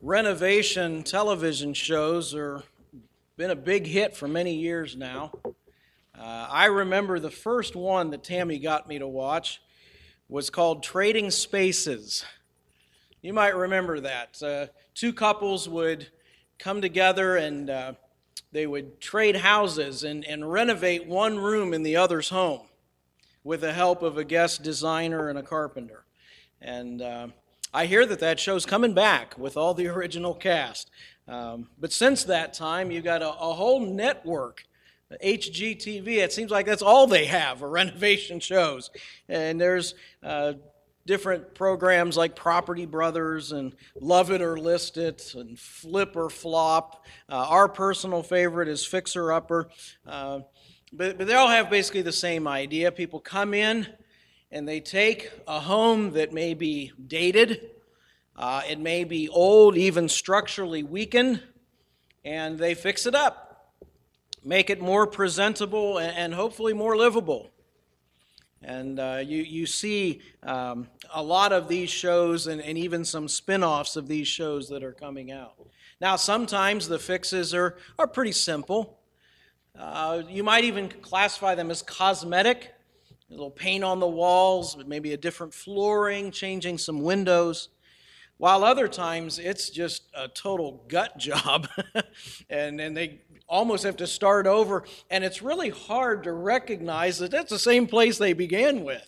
Renovation television shows are been a big hit for many years now. I remember the first one that Tammy got me to watch was called Trading Spaces. You might remember that. Two couples would come together and they would trade houses and renovate one room in the other's home with the help of a guest designer and a carpenter. And I hear that show's coming back with all the original cast. But since that time, you've got a whole network, HGTV. It seems like that's all they have are renovation shows. And there's different programs like Property Brothers and Love It or List It and Flip or Flop. Our personal favorite is Fixer Upper. But they all have basically the same idea. People come in and they take a home that may be dated, it may be old, even structurally weakened, and they fix it up, make it more presentable and hopefully more livable. And you see a lot of these shows and even some spin-offs of these shows that are coming out. Now, sometimes the fixes are pretty simple. You might even classify them as cosmetic. A little paint on the walls, maybe a different flooring, changing some windows. While other times it's just a total gut job. and they almost have to start over. And it's really hard to recognize that that's the same place they began with.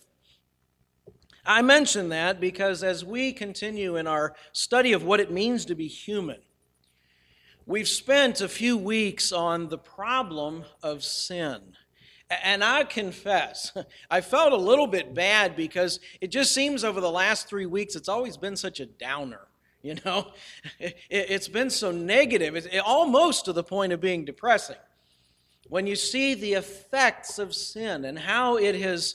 I mention that because as we continue in our study of what it means to be human, we've spent a few weeks on the problem of sin. And I confess, I felt a little bit bad because it just seems over the last 3 weeks it's always been such a downer, you know? It's been so negative, it's almost to the point of being depressing. When you see the effects of sin and how it has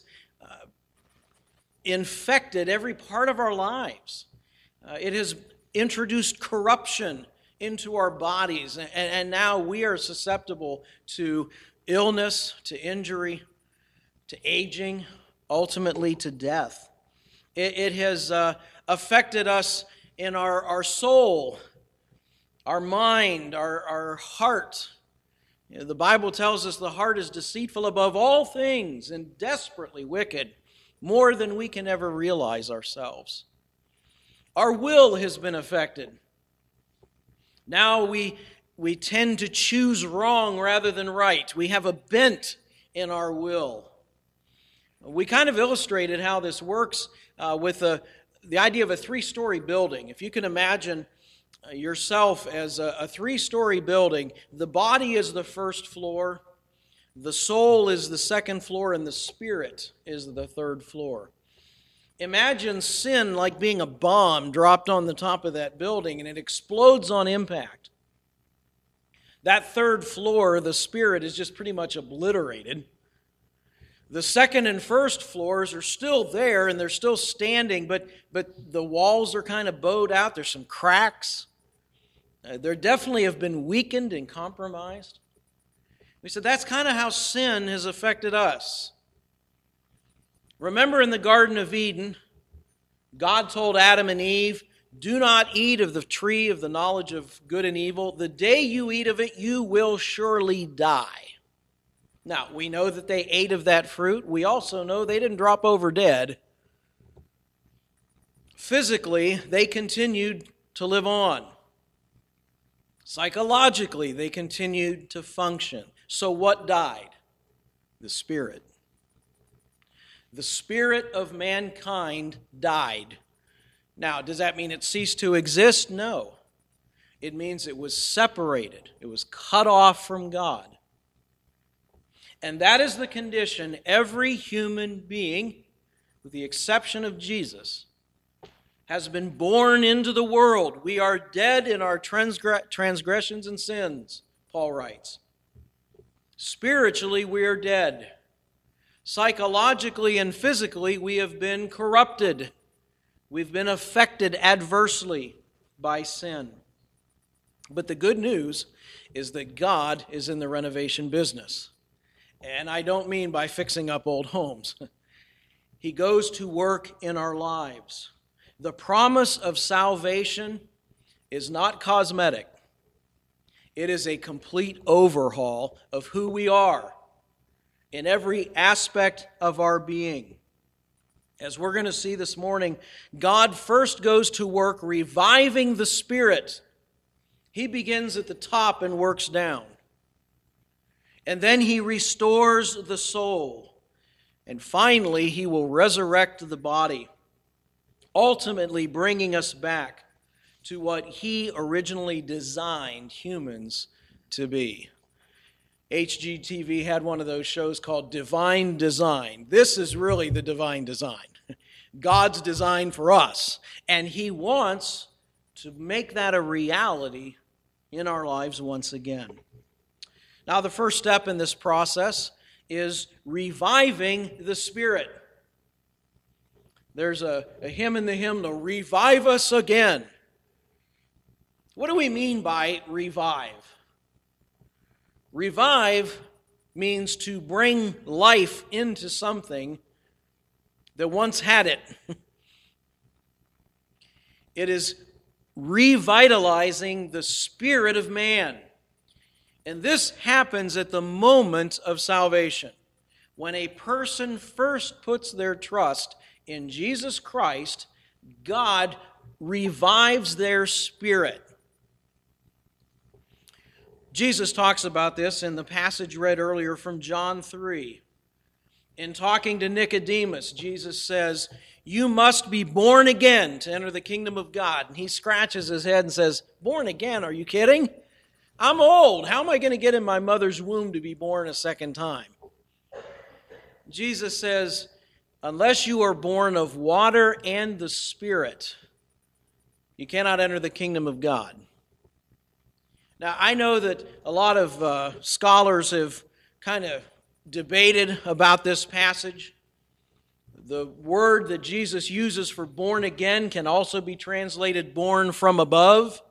infected every part of our lives, it has introduced corruption into our bodies, and now we are susceptible to illness, to injury, to aging, ultimately to death. It has affected us in our soul, our mind, our heart. You know, the Bible tells us the heart is deceitful above all things and desperately wicked, more than we can ever realize ourselves. Our will has been affected. Now we tend to choose wrong rather than right. We have a bent in our will. We kind of illustrated how this works with the idea of a three-story building. If you can imagine yourself as a three-story building, the body is the first floor, the soul is the second floor, and the spirit is the third floor. Imagine sin like being a bomb dropped on the top of that building, and it explodes on impact. That third floor, the spirit, is just pretty much obliterated. The second and first floors are still there, and they're still standing, but the walls are kind of bowed out. There's some cracks. There definitely have been weakened and compromised. We said that's kind of how sin has affected us. Remember in the Garden of Eden, God told Adam and Eve, "Do not eat of the tree of the knowledge of good and evil. The day you eat of it, you will surely die." Now, we know that they ate of that fruit. We also know they didn't drop over dead. Physically, they continued to live on. Psychologically, they continued to function. So what died? The spirit. The spirit of mankind died. Now, does that mean it ceased to exist? No. It means it was separated. It was cut off from God. And that is the condition every human being, with the exception of Jesus, has been born into the world. We are dead in our transgressions and sins, Paul writes. Spiritually, we are dead. Psychologically and physically, we have been corrupted. We've been affected adversely by sin. But the good news is that God is in the renovation business. And I don't mean by fixing up old homes. He goes to work in our lives. The promise of salvation is not cosmetic. It is a complete overhaul of who we are in every aspect of our being. As we're going to see this morning, God first goes to work reviving the spirit. He begins at the top and works down. And then he restores the soul. And finally, he will resurrect the body, ultimately bringing us back to what he originally designed humans to be. HGTV had one of those shows called Divine Design. This is really the divine design. God's design for us. And he wants to make that a reality in our lives once again. Now, the first step in this process is reviving the Spirit. There's a hymn in the hymnal, "Revive Us Again." What do we mean by revive? Revive means to bring life into something that once had it. It is revitalizing the spirit of man. And this happens at the moment of salvation. When a person first puts their trust in Jesus Christ, God revives their spirit. Jesus talks about this in the passage read earlier from John 3. In talking to Nicodemus, Jesus says, "You must be born again to enter the kingdom of God." And he scratches his head and says, "Born again? Are you kidding? I'm old. How am I going to get in my mother's womb to be born a second time?" Jesus says, "Unless you are born of water and the Spirit, you cannot enter the kingdom of God." Now, I know that a lot of scholars have kind of debated about this passage. The word that Jesus uses for born again can also be translated born from above.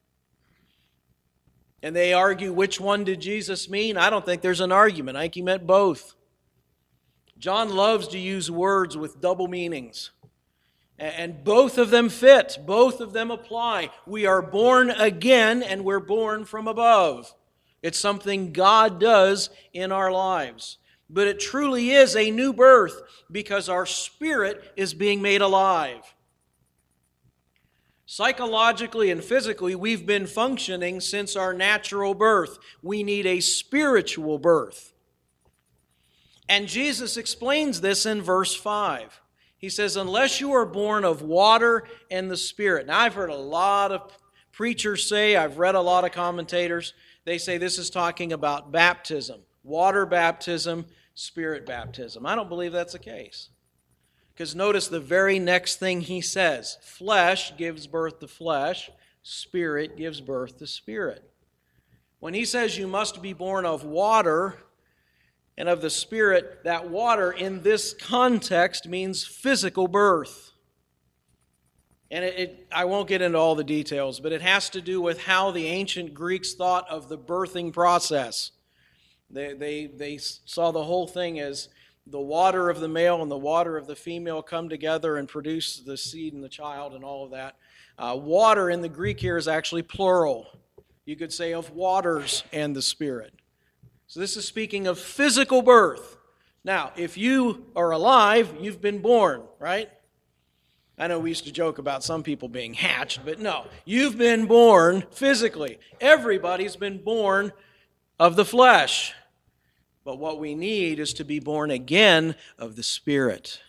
And they argue, which one did Jesus mean? I don't think there's an argument. I think he meant both. John loves to use words with double meanings. And both of them fit. Both of them apply. We are born again and we're born from above. It's something God does in our lives. But it truly is a new birth because our spirit is being made alive. Psychologically and physically, we've been functioning since our natural birth. We need a spiritual birth. And Jesus explains this in verse 5. He says, "Unless you are born of water and the Spirit." Now, I've heard a lot of preachers say, I've read a lot of commentators, they say this is talking about baptism. Water baptism, Spirit baptism. I don't believe that's the case. Because notice the very next thing he says. Flesh gives birth to flesh. Spirit gives birth to spirit. When he says you must be born of water and of the Spirit, that water in this context means physical birth. And I won't get into all the details, but it has to do with how the ancient Greeks thought of the birthing process. They saw the whole thing as the water of the male and the water of the female come together and produce the seed and the child and all of that. Water in the Greek here is actually plural. You could say of waters and the Spirit. So this is speaking of physical birth. Now, if you are alive, you've been born, right? I know we used to joke about some people being hatched, but no. You've been born physically. Everybody's been born of the flesh. But what we need is to be born again of the Spirit.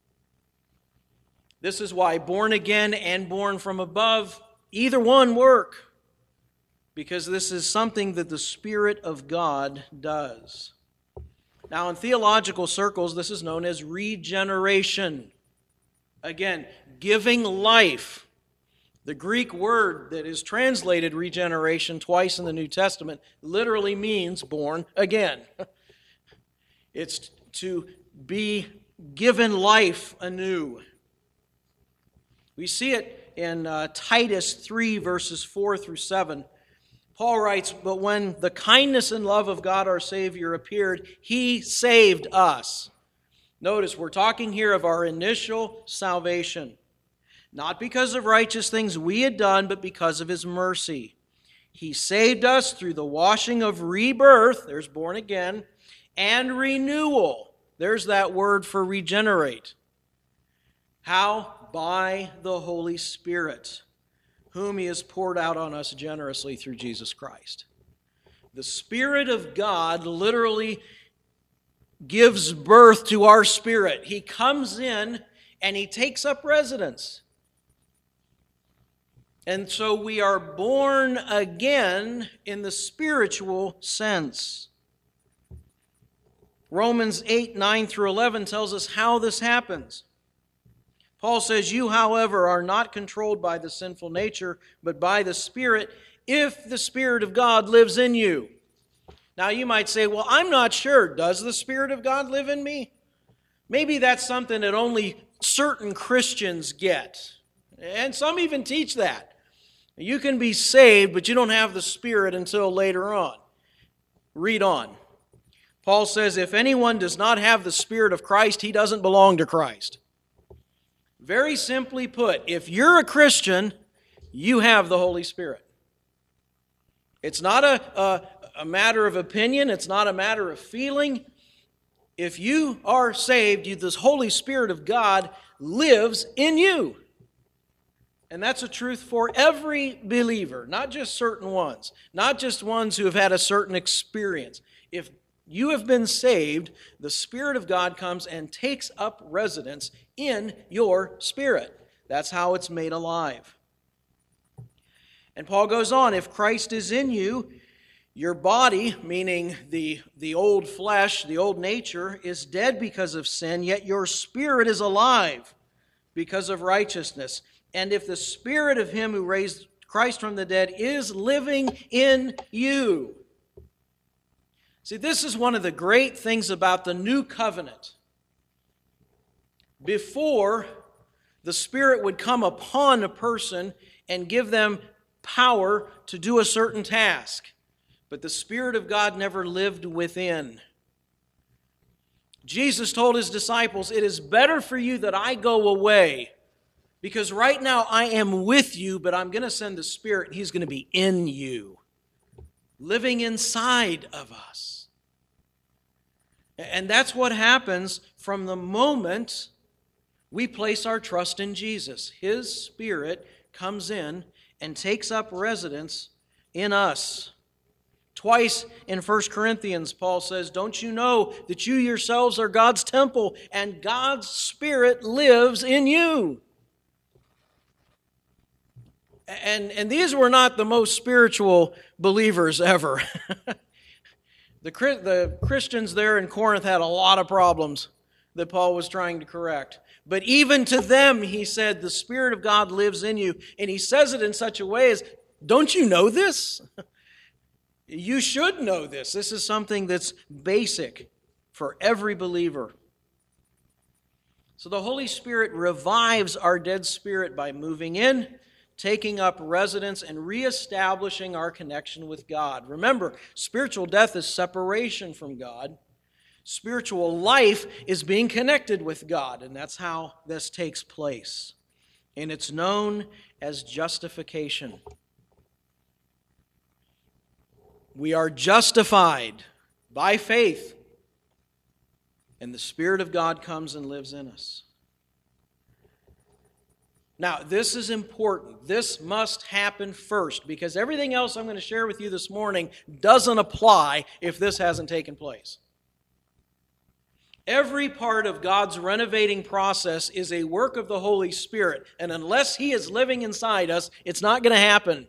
This is why born again and born from above, either one work. Because this is something that the Spirit of God does. Now, in theological circles, this is known as regeneration. Again, giving life. The Greek word that is translated regeneration twice in the New Testament literally means born again. It's to be given life anew. We see it in Titus 3, verses 4 through 7. Paul writes, "But when the kindness and love of God our Savior appeared, He saved us." Notice, we're talking here of our initial salvation. not because of righteous things we had done, but because of His mercy. He saved us through the washing of rebirth, there's born again, and renewal. There's that word for regenerate. How? By the Holy Spirit, whom He has poured out on us generously through Jesus Christ. The Spirit of God literally gives birth to our spirit. He comes in and He takes up residence. And so we are born again in the spiritual sense. Romans 8, 9 through 11 tells us how this happens. Paul says, "You, however, are not controlled by the sinful nature, but by the Spirit, if the Spirit of God lives in you." Now you might say, well, I'm not sure. Does the Spirit of God live in me? Maybe that's something that only certain Christians get. And some even teach that. You can be saved, but you don't have the Spirit until later on. Read on. Paul says, if anyone does not have the Spirit of Christ, he doesn't belong to Christ. Very simply put, if you're a Christian, you have the Holy Spirit. It's not a matter of opinion. It's not a matter of feeling. If you are saved, the Holy Spirit of God lives in you. And that's a truth for every believer, not just certain ones, not just ones who have had a certain experience. If you have been saved, the Spirit of God comes and takes up residence in your spirit. That's how it's made alive. And Paul goes on, if Christ is in you, your body, meaning the old flesh, the old nature, is dead because of sin, yet your spirit is alive because of righteousness. And if the Spirit of Him who raised Christ from the dead is living in you. See, this is one of the great things about the new covenant. Before, the Spirit would come upon a person and give them power to do a certain task. But the Spirit of God never lived within. Jesus told His disciples, it is better for you that I go away, because right now I am with you, but I'm going to send the Spirit, and He's going to be in you, living inside of us. And that's what happens from the moment we place our trust in Jesus. His Spirit comes in and takes up residence in us. Twice in 1 Corinthians, Paul says, don't you know that you yourselves are God's temple and God's Spirit lives in you? And these were not the most spiritual believers ever. The Christians there in Corinth had a lot of problems that Paul was trying to correct. But even to them, he said, the Spirit of God lives in you. And he says it in such a way as, don't you know this? You should know this. This is something that's basic for every believer. So the Holy Spirit revives our dead spirit by moving in, taking up residence, and reestablishing our connection with God. Remember, spiritual death is separation from God. Spiritual life is being connected with God, and that's how this takes place. And it's known as justification. We are justified by faith, and the Spirit of God comes and lives in us. Now, this is important. This must happen first, because everything else I'm going to share with you this morning doesn't apply if this hasn't taken place. Every part of God's renovating process is a work of the Holy Spirit, and unless He is living inside us, it's not going to happen.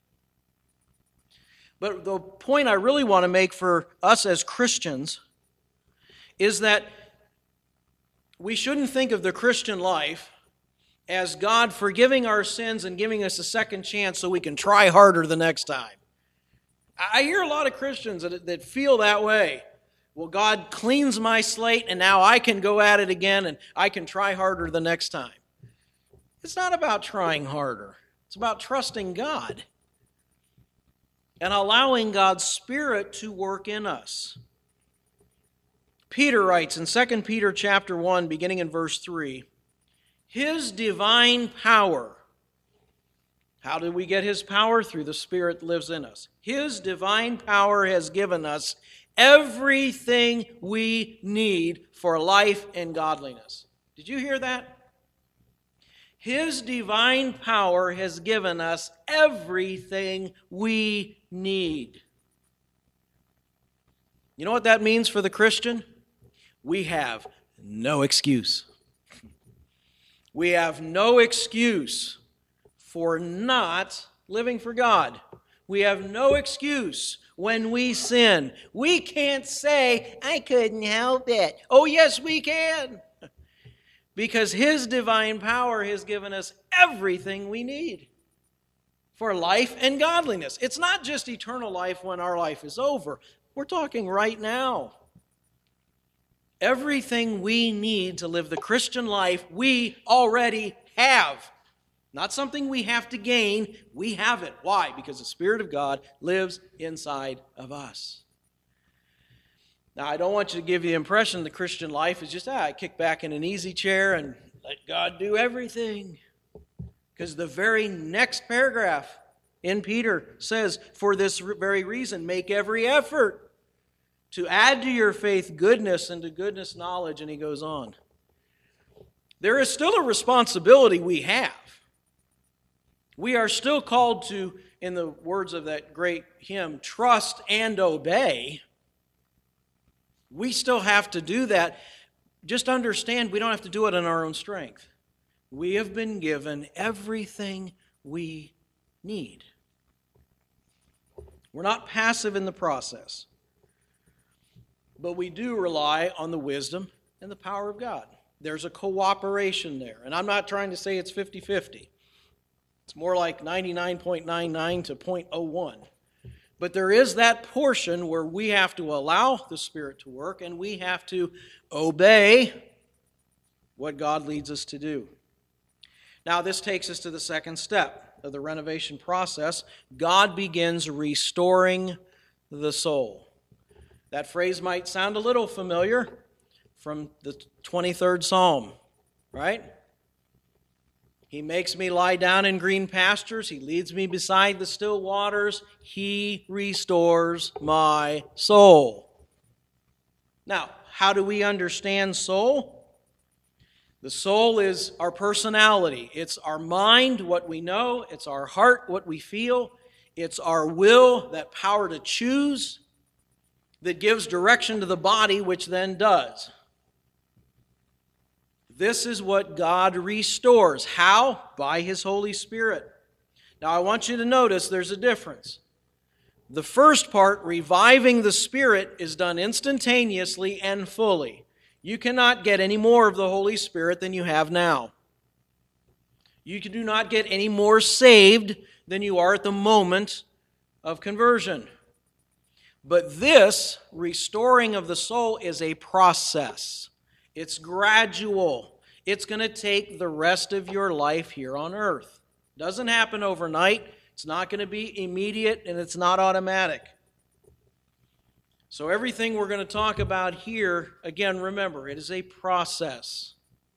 But the point I really want to make for us as Christians is that we shouldn't think of the Christian life as God forgiving our sins and giving us a second chance so we can try harder the next time. I hear a lot of Christians that feel that way. Well, God cleans my slate and now I can go at it again and I can try harder the next time. It's not about trying harder. It's about trusting God and allowing God's Spirit to work in us. Peter writes in 2 Peter chapter 1, beginning in verse 3, His divine power. How do we get His power? Through the Spirit that lives in us. His divine power has given us everything we need for life and godliness. Did you hear that? His divine power has given us everything we need. You know what that means for the Christian? We have no excuse. We have no excuse for not living for God. We have no excuse when we sin. We can't say, I couldn't help it. Oh, yes, we can. Because His divine power has given us everything we need for life and godliness. It's not just eternal life when our life is over. We're talking right now. Everything we need to live the Christian life, we already have. Not something we have to gain. We have it. Why? Because the Spirit of God lives inside of us. Now, I don't want you to give you the impression the Christian life is just, I kick back in an easy chair and let God do everything. Because the very next paragraph in Peter says, for this very reason, make every effort to add to your faith goodness, and to goodness knowledge, and he goes on. There is still a responsibility we have. We are still called to, in the words of that great hymn, trust and obey. We still have to do that. Just understand we don't have to do it in our own strength. We have been given everything we need. We're not passive in the process. But we do rely on the wisdom and the power of God. There's a cooperation there. And I'm not trying to say it's 50-50. It's more like 99.99 to 0.01. But there is that portion where we have to allow the Spirit to work and we have to obey what God leads us to do. Now, this takes us to the second step of the renovation process. God begins restoring the soul. That phrase might sound a little familiar from the 23rd Psalm, right? He makes me lie down in green pastures. He leads me beside the still waters. He restores my soul. Now, how do we understand soul? The soul is our personality. It's our mind, what we know. It's our heart, what we feel. It's our will, that power to choose, that gives direction to the body, which then does. This is what God restores. How? By His Holy Spirit. Now, I want you to notice there's a difference. The first part, reviving the Spirit, is done instantaneously and fully. You cannot get any more of the Holy Spirit than you have now. You do not get any more saved than you are at the moment of conversion. But this restoring of the soul is a process. It's gradual. It's going to take the rest of your life here on earth. It doesn't happen overnight. It's not going to be immediate, and it's not automatic. So everything we're going to talk about here, again, remember, it is a process.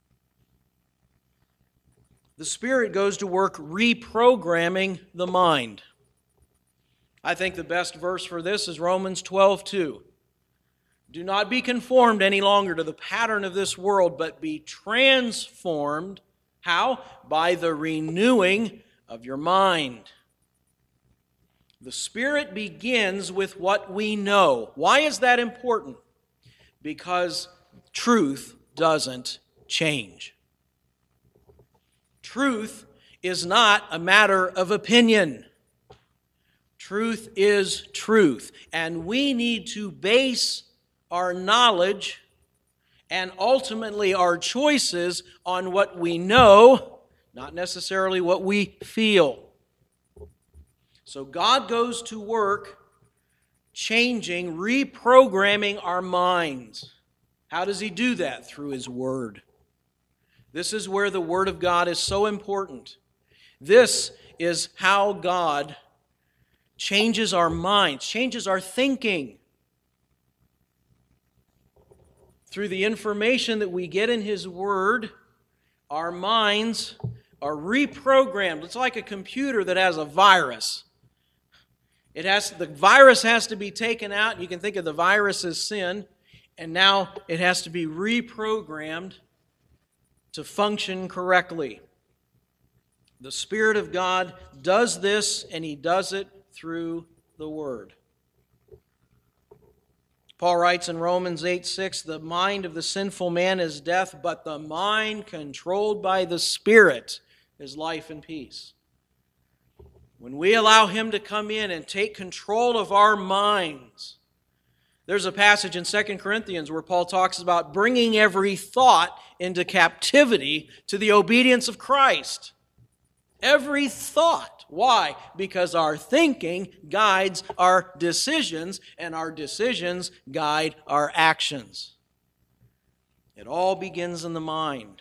The Spirit goes to work reprogramming the mind. I think the best verse for this is Romans 12:2. Do not be conformed any longer to the pattern of this world, but be transformed. How? By the renewing of your mind. The Spirit begins with what we know. Why is that important? Because truth doesn't change. Truth is not a matter of opinion. Truth is truth. And we need to base our knowledge and ultimately our choices on what we know, not necessarily what we feel. So God goes to work changing, reprogramming our minds. How does He do that? Through His Word. This is where the Word of God is so important. This is how God changes our minds, changes our thinking. Through the information that we get in His Word, Our minds are reprogrammed. It's like a computer that has a virus. The virus has to be taken out. You can think of the virus as sin, and now it has to be reprogrammed to function correctly. The Spirit of God does this, and He does it through the Word. Paul writes in Romans 8:6, the mind of the sinful man is death, but the mind controlled by the Spirit is life and peace. When we allow Him to come in and take control of our minds, there's a passage in 2 Corinthians where Paul talks about bringing every thought into captivity to the obedience of Christ. Every thought. Why? Because our thinking guides our decisions, and our decisions guide our actions. It all begins in the mind.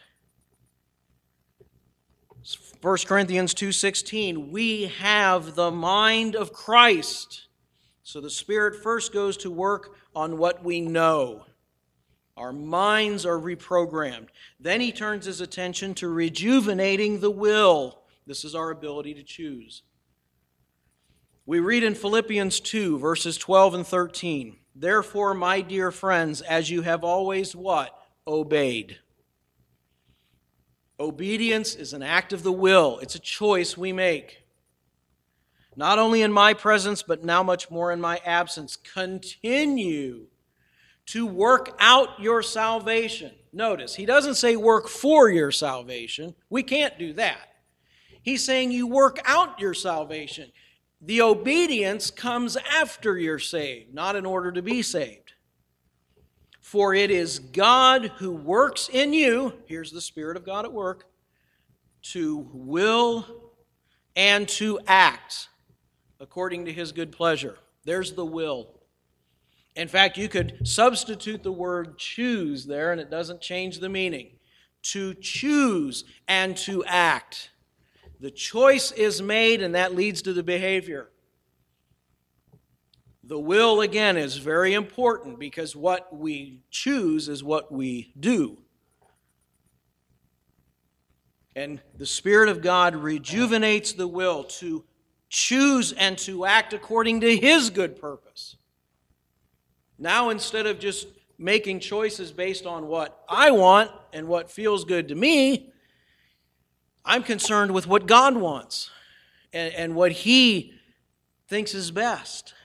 1 Corinthians 2:16, we have the mind of Christ. So the Spirit first goes to work on what we know. Our minds are reprogrammed. Then He turns His attention to rejuvenating the will. This is our ability to choose. We read in Philippians 2, verses 12 and 13, therefore, my dear friends, as you have always what? Obeyed. Obedience is an act of the will. It's a choice we make. Not only in my presence, but now much more in my absence. Continue to work out your salvation. Notice, He doesn't say work for your salvation. We can't do that. He's saying you work out your salvation. The obedience comes after you're saved, not in order to be saved. For it is God who works in you, here's the Spirit of God at work, to will and to act according to His good pleasure. There's the will. In fact, you could substitute the word choose there, and it doesn't change the meaning. To choose and to act. The choice is made, and that leads to the behavior. The will, again, is very important because what we choose is what we do. And the Spirit of God rejuvenates the will to choose and to act according to His good purpose. Now, instead of just making choices based on what I want and what feels good to me, I'm concerned with what God wants and what He thinks is best.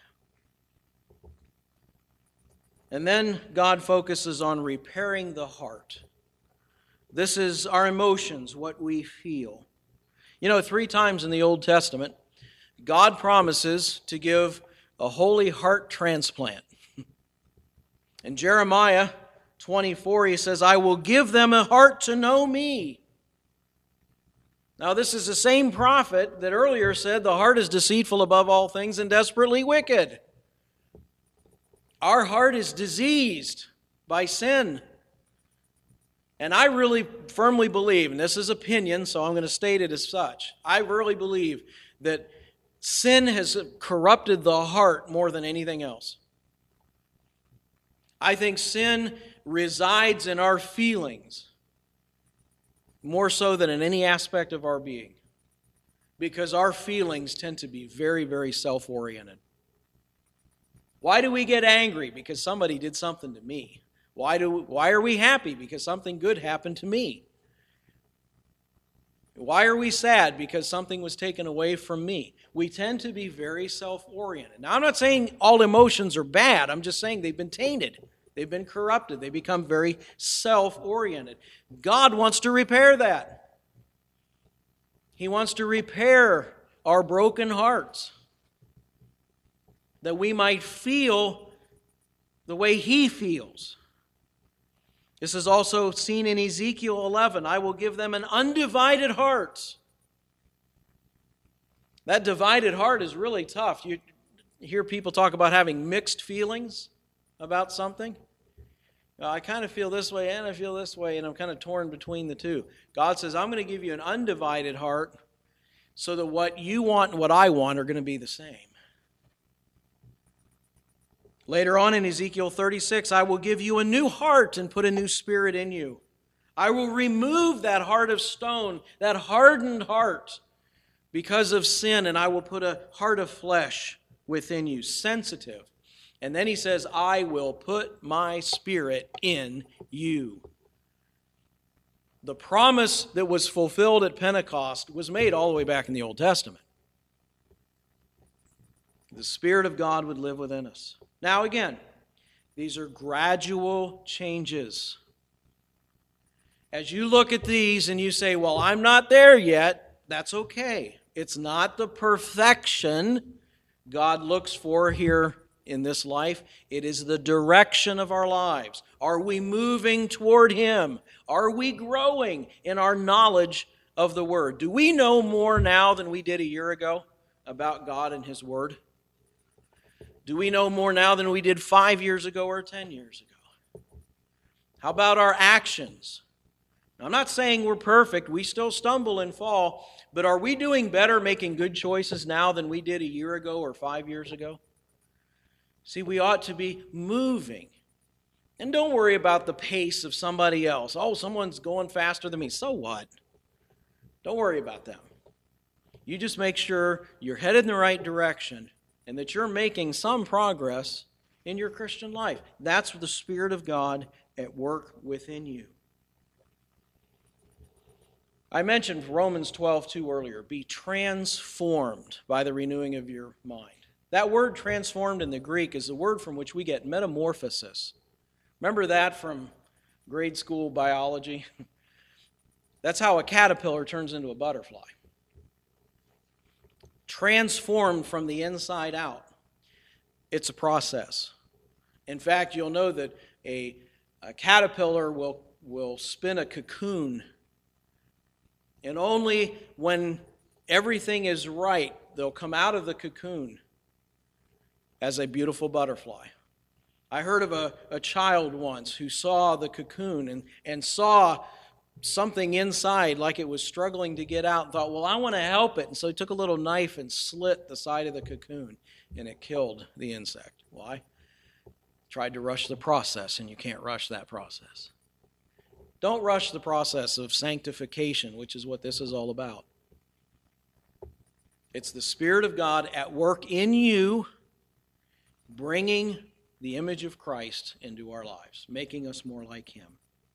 And then God focuses on repairing the heart. This is our emotions, what we feel. 3 times in the Old Testament, God promises to give a holy heart transplant. In Jeremiah 24, He says, I will give them a heart to know me. Now, this is the same prophet that earlier said the heart is deceitful above all things and desperately wicked. Our heart is diseased by sin. And I really firmly believe, and this is opinion, so I'm going to state it as such, I really believe that sin has corrupted the heart more than anything else. I think sin resides in our feelings more so than in any aspect of our being, because our feelings tend to be very, very self-oriented. Why do we get angry? Because somebody did something to me. Why are we happy? Because something good happened to me. Why are we sad? Because something was taken away from me. We tend to be very self-oriented. Now, I'm not saying all emotions are bad. I'm just saying they've been tainted. They've been corrupted. They become very self-oriented. God wants to repair that. He wants to repair our broken hearts, that we might feel the way He feels. This is also seen in Ezekiel 11. I will give them an undivided heart. That divided heart is really tough. You hear people talk about having mixed feelings about something. I kind of feel this way and I feel this way, and I'm kind of torn between the two. God says, I'm going to give you an undivided heart so that what you want and what I want are going to be the same. Later on in Ezekiel 36, I will give you a new heart and put a new spirit in you. I will remove that heart of stone, that hardened heart because of sin, and I will put a heart of flesh within you, sensitive. And then he says, I will put my Spirit in you. The promise that was fulfilled at Pentecost was made all the way back in the Old Testament. The Spirit of God would live within us. Now again, these are gradual changes. As you look at these and you say, well, I'm not there yet, that's okay. It's not the perfection God looks for here in this life. It is the direction of our lives. Are we moving toward Him? Are we growing in our knowledge of the Word? Do we know more now than we did a year ago about God and His Word? Do we know more now than we did 5 years ago or 10 years ago? How about our actions? Now, I'm not saying we're perfect. We still stumble and fall. But are we doing better making good choices now than we did a year ago or 5 years ago? See, we ought to be moving. And don't worry about the pace of somebody else. Oh, someone's going faster than me. So what? Don't worry about them. You just make sure you're headed in the right direction and that you're making some progress in your Christian life. That's the Spirit of God at work within you. I mentioned Romans 12:2 earlier. Be transformed by the renewing of your mind. That word transformed in the Greek is the word from which we get metamorphosis. Remember that from grade school biology? That's how a caterpillar turns into a butterfly. Transformed from the inside out. It's a process. In fact, you'll know that a caterpillar will spin a cocoon, and only when everything is right, they'll come out of the cocoon as a beautiful butterfly. I heard of a child once who saw the cocoon and saw something inside like it was struggling to get out and thought, well, I want to help it. And so he took a little knife and slit the side of the cocoon, and it killed the insect. Why? Tried to rush the process, and you can't rush that process. Don't rush the process of sanctification, which is what this is all about. It's the Spirit of God at work in you, bringing the image of Christ into our lives, making us more like Him.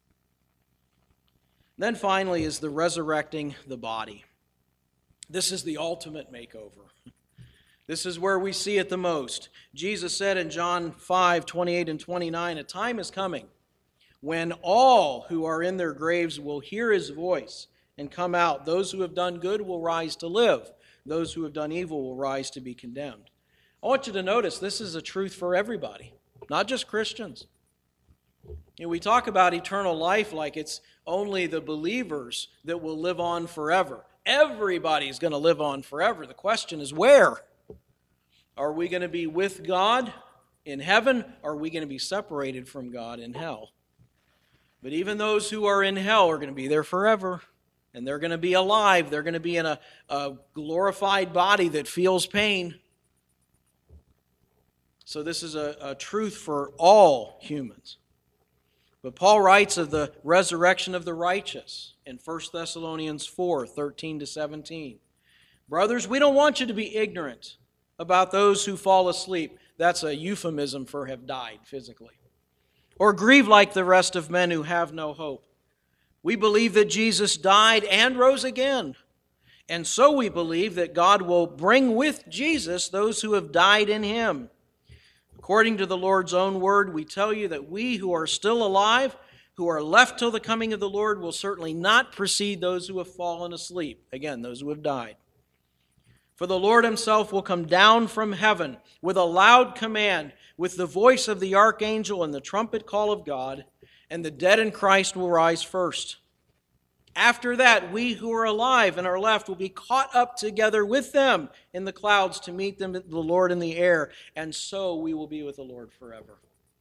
Then finally is the resurrecting the body. This is the ultimate makeover. This is where we see it the most. Jesus said in John 5:28 and 29, a time is coming when all who are in their graves will hear His voice and come out. Those who have done good will rise to live. Those who have done evil will rise to be condemned. I want you to notice this is a truth for everybody, not just Christians. You know, we talk about eternal life like it's only the believers that will live on forever. Everybody's going to live on forever. The question is where? Are we going to be with God in heaven, or are we going to be separated from God in hell? But even those who are in hell are going to be there forever, and they're going to be alive. They're going to be in a glorified body that feels pain. So this is a truth for all humans. But Paul writes of the resurrection of the righteous in 1 Thessalonians 4:13-17. Brothers, we don't want you to be ignorant about those who fall asleep. That's a euphemism for have died physically. Or grieve like the rest of men who have no hope. We believe that Jesus died and rose again. And so we believe that God will bring with Jesus those who have died in Him. According to the Lord's own word, we tell you that we who are still alive, who are left till the coming of the Lord, will certainly not precede those who have fallen asleep. Again, those who have died. For the Lord Himself will come down from heaven with a loud command, with the voice of the archangel and the trumpet call of God, and the dead in Christ will rise first. After that, we who are alive and are left will be caught up together with them in the clouds to meet them, the Lord in the air, and so we will be with the Lord forever.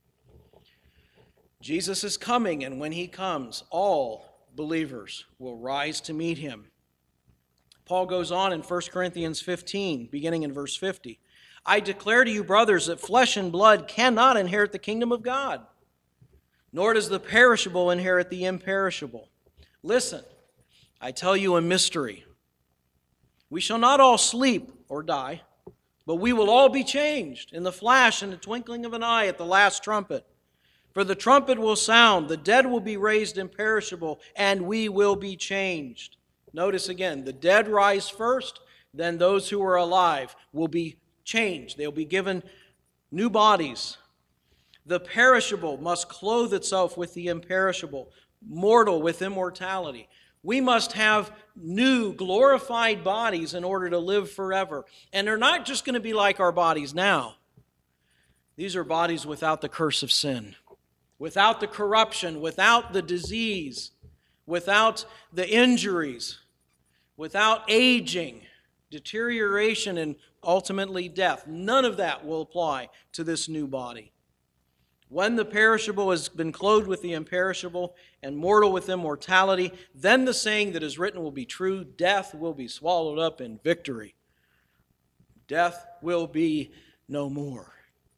Jesus is coming, and when He comes, all believers will rise to meet Him. Paul goes on in 1 Corinthians 15, beginning in verse 50. I declare to you, brothers, that flesh and blood cannot inherit the kingdom of God, nor does the perishable inherit the imperishable. Listen, I tell you a mystery. We shall not all sleep or die, but we will all be changed in the flash and the twinkling of an eye at the last trumpet. For the trumpet will sound, the dead will be raised imperishable, and we will be changed. Notice again, the dead rise first, then those who are alive will be changed. They'll be given new bodies. The perishable must clothe itself with the imperishable, mortal with immortality. We must have new, glorified bodies in order to live forever. And they're not just going to be like our bodies now. These are bodies without the curse of sin, without the corruption, without the disease, without the injuries, without aging, deterioration, and ultimately death. None of that will apply to this new body. When the perishable has been clothed with the imperishable and mortal with immortality, then the saying that is written will be true: death will be swallowed up in victory. Death will be no more.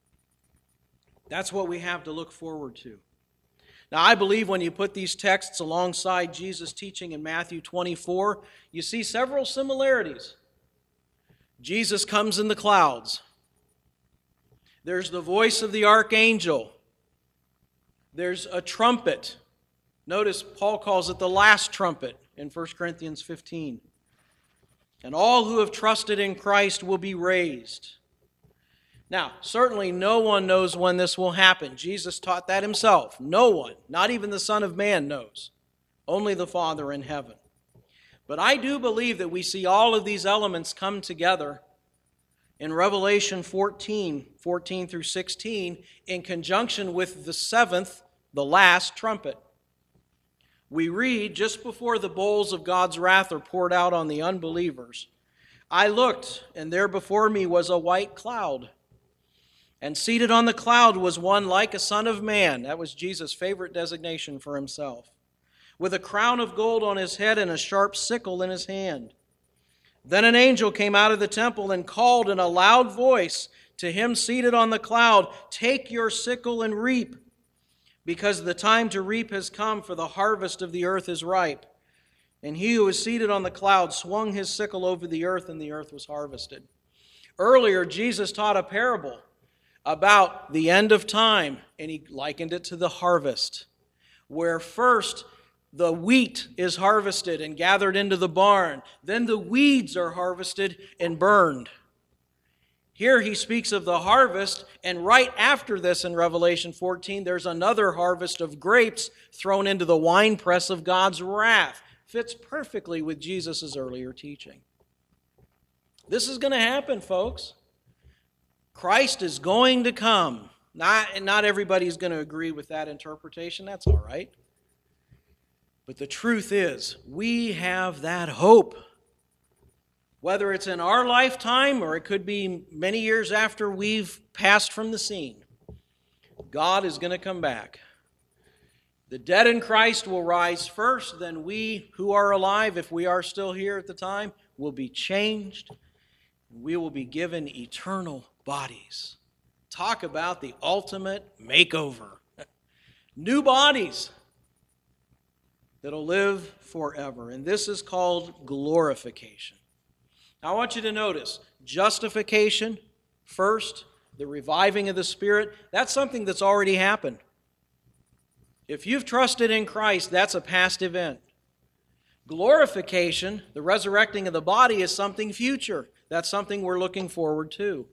That's what we have to look forward to. Now, I believe when you put these texts alongside Jesus' teaching in Matthew 24, you see several similarities. Jesus comes in the clouds. There's the voice of the archangel. There's a trumpet. Notice Paul calls it the last trumpet in 1 Corinthians 15. And all who have trusted in Christ will be raised. Now, certainly no one knows when this will happen. Jesus taught that himself. No one, not even the Son of Man, knows. Only the Father in heaven. But I do believe that we see all of these elements come together in Revelation 14 through 16, in conjunction with the seventh, the last trumpet. We read, just before the bowls of God's wrath are poured out on the unbelievers, I looked, and there before me was a white cloud. And seated on the cloud was one like a son of man. That was Jesus' favorite designation for himself. With a crown of gold on his head and a sharp sickle in his hand. Then an angel came out of the temple and called in a loud voice to him seated on the cloud, "Take your sickle and reap, because the time to reap has come, for the harvest of the earth is ripe." And he who was seated on the cloud swung his sickle over the earth, and the earth was harvested. Earlier, Jesus taught a parable about the end of time, and he likened it to the harvest, where first the wheat is harvested and gathered into the barn. Then the weeds are harvested and burned. Here he speaks of the harvest, and right after this in Revelation 14, there's another harvest of grapes thrown into the winepress of God's wrath. Fits perfectly with Jesus' earlier teaching. This is going to happen, folks. Christ is going to come. Not everybody's going to agree with that interpretation. That's all right. But the truth is, we have that hope. Whether it's in our lifetime or it could be many years after we've passed from the scene, God is going to come back. The dead in Christ will rise first, then we who are alive, if we are still here at the time, will be changed. We will be given eternal bodies. Talk about the ultimate makeover. New bodies that'll live forever. And this is called glorification. Now, I want you to notice, justification first, the reviving of the Spirit, that's something that's already happened. If you've trusted in Christ, that's a past event. Glorification, the resurrecting of the body, is something future. That's something we're looking forward to.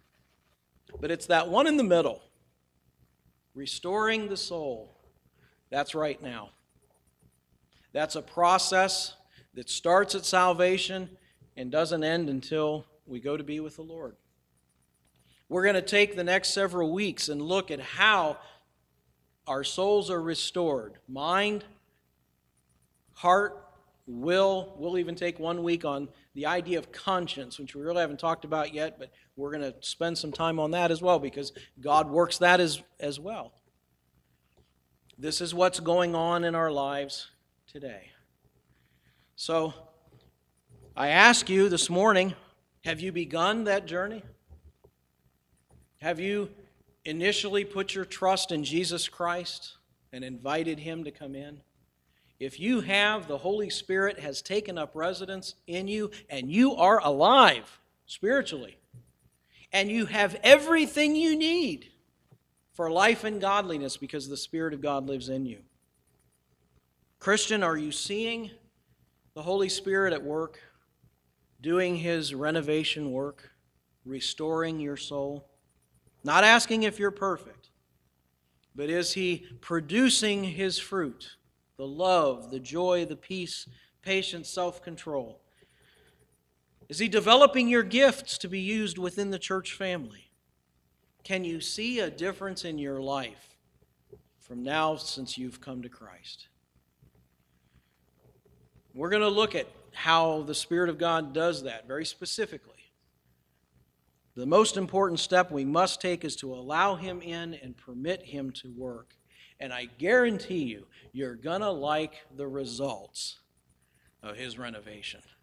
But it's that one in the middle, restoring the soul. That's right now. That's a process that starts at salvation and doesn't end until we go to be with the Lord. We're going to take the next several weeks and look at how our souls are restored. Mind, heart, will. We'll even take 1 week on the idea of conscience, which we really haven't talked about yet, but we're going to spend some time on that as well because God works that as well. This is what's going on in our lives today. So, I ask you this morning, have you begun that journey? Have you initially put your trust in Jesus Christ and invited Him to come in? If you have, the Holy Spirit has taken up residence in you, and you are alive spiritually, and you have everything you need for life and godliness because the Spirit of God lives in you. Christian, are you seeing the Holy Spirit at work, doing His renovation work, restoring your soul? Not asking if you're perfect, but is He producing His fruit, the love, the joy, the peace, patience, self-control? Is He developing your gifts to be used within the church family? Can you see a difference in your life from now since you've come to Christ? We're going to look at how the Spirit of God does that very specifically. The most important step we must take is to allow Him in and permit Him to work. And I guarantee you, you're going to like the results of His renovation.